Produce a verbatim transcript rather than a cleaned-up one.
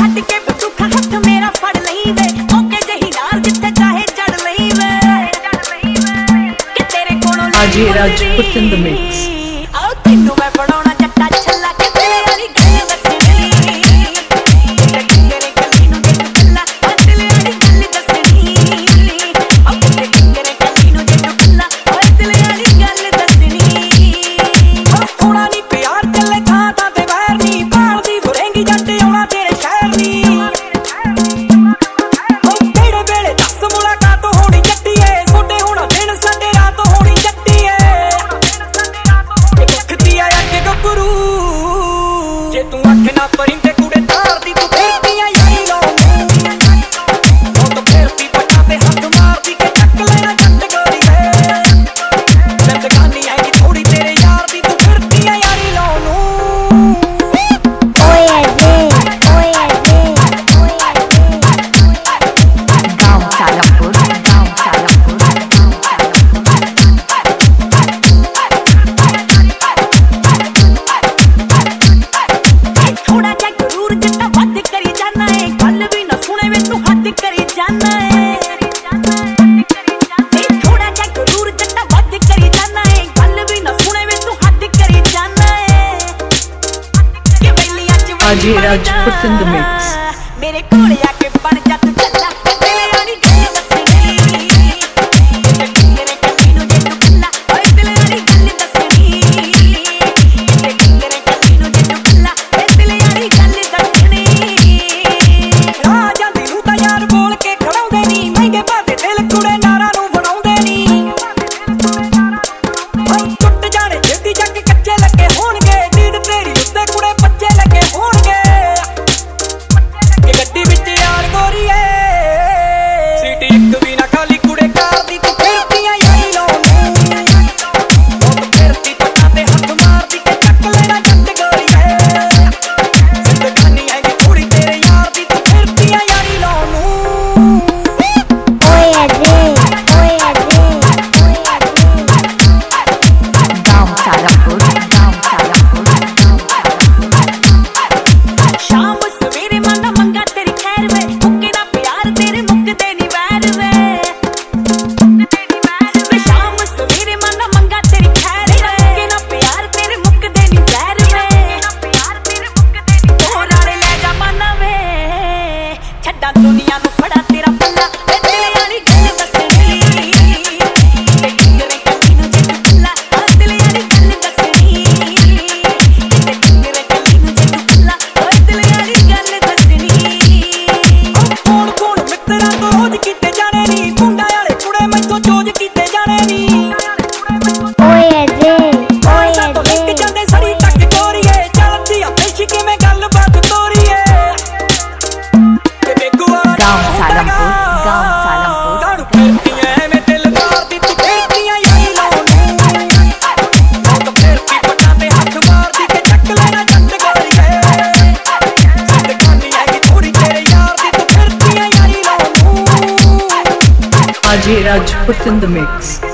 ਛੱਡ ਕੇ ਬਟੂਖਾ ਹੱਥ ਮੇਰਾ ਫੜ ਲਈ ਵੇ ਓਕੇ ਜਹੀ ਨਾਲ ਜਿੱਥੇ ਚਾਹੇ ਚੜ ਲਈ ਵੇ ਕਿ ਤੇਰੇ ਕੋਲੋਂ Ajay Rajput in the mix. ਆਓ ਤੈਨੂੰ ਮੈਂ ਫੜਾਉਣਾ ਜੱਟਾ ਛੱਲਾ ਕਿ ਤੇਰੇ ਵਾਲੀ ਗੱਲ ਦੱਸਣੀ ਤੇ ਕਿੰਨੇ ਕੱਲੀ ਨੂੰ ਜੇ ਤੂੰ ਕੱਲਾ ਆ ਦਿਲ ਵਾਲੀ ਗੱਲ ਦੱਸਣੀ ਆਓ ਕਿੰਨੇ ਕਿੰਨੇ ਕੱਲੀ ਨੂੰ ਜੇ ਤੂੰ ਕੱਲਾ ਆ ਦਿਲ ਵਾਲੀ ਗੱਲ ਦੱਸਣੀ ਓ ਥੋੜਾ ਨੀ ਪਿਆਰ ਚੱਲੇ ਥਾਂ ਥਾਂ ਤੇ ਵੈਰ ਨੀ ਭਾਲਦੀ ਫੁਰੇਂਗੀ ਜੱਟ ਆਉਣਾ ਤੇਰੇ ਸ਼ਹਿਰ ਨੀ ਓ ਕਿਹੜੇ ਵੇਲੇ ਦੱਸ ਮੁਲਾਕਾਤ ਹੋਣੀ ਜੱਟੀਏ ਛੋਟੇ ਹੋਣਾ ਦਿਨ ਸਾਡੇ ਰਾਤ ਹੋਣੀ ਜੱਟੀਏ ਦੇਖਦੀ ਆ ਅੱਗੇ ਗੱਭਰੂ ਜੇ ਤੂੰ ਅੱਖ ਨਾ ਪਰਿੰਦੇ ਕੁੜੇ ਤਾਰਦੀ ਤੂੰ ਫਿਰਦੀ ਆ ਯਾਰੀ ਲਾਉਣੀ ਉਹ ਤਾਂ ਫਿਰਦੀ ਪੱਟਾਂ ਤੇ ਹੱਥ ਮਾਰਦੀ ਕਿ ਚੱਕ ਲੈਣਾ ਜੱਟ ਗੋਰੀਏ ਜ਼ਿੰਦਗਾਨੀ ਆਏਗੀ ਥੋੜੀ ਤੇਰੇ ਯਾਰ ਦੀ ਤੂੰ ਫਿਰਦੀ ਆ ਯਾਰੀ ਲਾਉਣ ਨੂੰ Oye, Ajay, oye, Ajay, oye, Ajay. Gaon Salampur, Gaon Salampur, Gaon ਥੋੜਾ ਜਿਹਾ ਗਰੂਰ ਜਿੱਦਾਂ ਵੱਧ ਕਰੀ ਜਾਨਾ ਏ ਗੱਲ ਵੀ ਨਾ ਸੁਣੇ ਵੇ ਤੂੰ ਹੱਦ ਕਰੀ ਜਾਨਾ ਏ ਥੋੜਾ ਜਿਹਾ ਗਰੂਰ ਜਿੱਦਾਂ ਵੱਧ ਕਰੀ ਜਾਨਾ ਏ ਗੱਲ ਵੀ ਨਾ ਸੁਣੇ ਵੇ ਤੂੰ ਹੱਦ ਕਰੀ ਜਾਨਾ ਏ ਕਿ ਵੇਲੀਆਂ ਚ Ajay Rajput in the mix. ਮੇਰੇ ਕੋਲ ਆ ਕੇ ਬਣ ਜਾ ਤੂੰ ਚੱਲਾ ਤੇਰੇ ਵਾਲੀ ਗੱਲ ਦੱਸਣੀ ਕਿੰਨੇ ਕੱਲੀ ਨੂੰ ਜੇ ਤੂੰ ਕੱਲਾ ਓਏ ਦਿਲ ਵਾਲੀ ਗੱਲ ਦੱਸਣੀ ਕਿੰਨੇ ਕੱਲੀ ਨੂੰ ਜੇ ਤੂੰ ਕੱਲਾ ਓਏ ਦਿਲ ਵਾਲੀ ਗੱਲ ਦੱਸਣੀ ਰਾਹ ਜਾਂਦੀ ਨੂੰ ਤਾਂ ਯਾਰ ਬੋਲ ਕੇ ਖੜਾਉਂਦੇ ਨੀ ਮਹਿੰਗੇ ਬਾਦੇ ਦਿਲ ਕੁੜੇ ਨਾਰਾਂ ਨੂੰ ਬਣਾਉਂਦੇ ਨੀ ਓ ਟੁੱਟ ਜਾਣੇ ਛੇਤੀ ਜੱਗ ਕੱਚੇ ਲੱਗੇ ਹੋਣਗੇ ਨੀਂਦ ਤੇਰੀ ਉੱਤੇ ਕੁੜੇ ਬੱਚੇ ਲੱਗੇ ਹੋਣਗੇ ਕਿ ਗੱਡੀ ਵਿੱਚ ਯਾਰ ਗੋਰੀਏ ਸੀਟ ਇੱਕ ਵੀ ਨਾ ਖਾਲੀ ਕੁੜੇ ਕਾਰ ਦੀ ਤੂੰ ਫਿਰਦੀ ਆ ਯਾਰੀ ਲਾਉਣ ਉਹ ਤਾਂ ਫਿਰਦੀ ਪੱਟਾਂ ਤੇ ਹੱਥ ਮਾਰਦੀ ਕਿ ਚੱਕ ਲੈਣਾ ਜੱਟ ਗੋਰੀਏ ਜ਼ਿੰਦਗਾਨੀ ਆਏਗੀ ਕੁੜੀ ਤੇਰੇ ਯਾਰ ਦੀ ਤੂੰ ਫਿਰਦੀ ਆ ਯਾਰੀ ਲਾਉਣ ਨੂੰ Oye, Ajay, oye, Ajay, oye, Ajay. Gaon Salampur, Gaon Salampur, Gaon Salampur. ਸ਼ਾਮ ਸਵੇਰੇ ਮੰਗਾ ਮੰਗਾ ਤੇਰੀ ਖੈਰ ਵੇ ਮੁੱਕੇ ਦਾ ਪਿਆਰ ਤੇਰੇ ਮੁੱਕਦੇ ਨੀ ਵੈਰ ਵੇ ਵੇ ਸ਼ਾਮ ਸਵੇਰੇ ਮੰਗਾ ਮੰਗਾ ਤੇਰੀ ਖੈਰ ਵੇ ਮੁੱਕੇ ਦਾ ਪਿਆਰ ਤੇਰੇ ਮੁੱਕਦੇ ਨੀ ਵੈਰ ਵੇ ਹੋਰ ਵਾਲੇ ਲੈ ਜਾ ਮਾਨਾ ਵੇ ਛੱਡਾਂ ਦੁਨੀਆ ਨੂੰ ਫੜਾ ਤੇਰਾ ਪੱਲਾ ਵੇ ਦਿਲ ਵਾਲੀ ਗੱਲ ਦੱਸਣੀ ਤੇ ਕਿੰਨੇ ਕੱਲੀ ਨੂੰ ਜੇ ਤੂੰ ਕੱਲਾ ਆ ਦਿਲ ਵਾਲੀ ਗੱਲ ਦੱਸਣੀ ਤੇ ਕਿੰਨੇ ਕੱਲੀ ਨੂੰ ਜੇ ਤੂੰ ਕੱਲਾ ਓਏ ਦਿਲ ਵਾਲੀ ਗੱਲ ਦੱਸਣੀ ਓ ਕੌਣ ਕੌਣ ਮਿੱਤਰਾਂ ਤੋਂ ਰੋਜ਼ ਕੀਤੇ ਜਾਣੇ ਨੀ ਮੁੰਡਾ ਵਾਲੇ ਕੁੜੇ ਮੈਥੋਂ ਚੋਜ ਕੀਤੇ ਜਾਣੇ ਨੀ Oye, Ajay, oye, ਸਾਤੋਂ ਲਿਖ Ajay. ਜਾਂਦੇ ਸੜੀ ਤੱਕ ਤੋਰੀਏ ਚੱਲਦੀ ਆ ਪੇਸ਼ ਕਿਵੇਂ ਗੱਲਬਾਤ ਤੋਰੀਏ ਤੇ ਬੇਗੂ ਵਾਲਾ Gaon Salampur, Gaon Salampur. ਕਾਹਨੂੰ ਫਿਰਦੀਆਂ ਐਵੇਂ ਦਿਲ ਮਾਰਦੀ ਤੂੰ ਫਿਰਦੀਆਂ ਯਾਰੀ ਲਾਉਣ ਉਹ ਤਾਂ ਫਿਰਦੀ ਪੱਟਾਂ ਤੇ ਹੱਥ ਮਾਰਦੀ ਕਿ ਚੱਕ ਲੈਣਾ ਜੱਟ ਗੋਰੀਏ ਜ਼ਿੰਦਗਾਨੀ ਆਏਗੀ ਥੋੜੀ ਤੇਰੇ ਯਾਰ ਦੀ ਤੂੰ ਫਿਰਦੀਆਂ ਯਾਰੀ ਲਾਉਣ ਨੂੰ Ajay Rajput in the mix.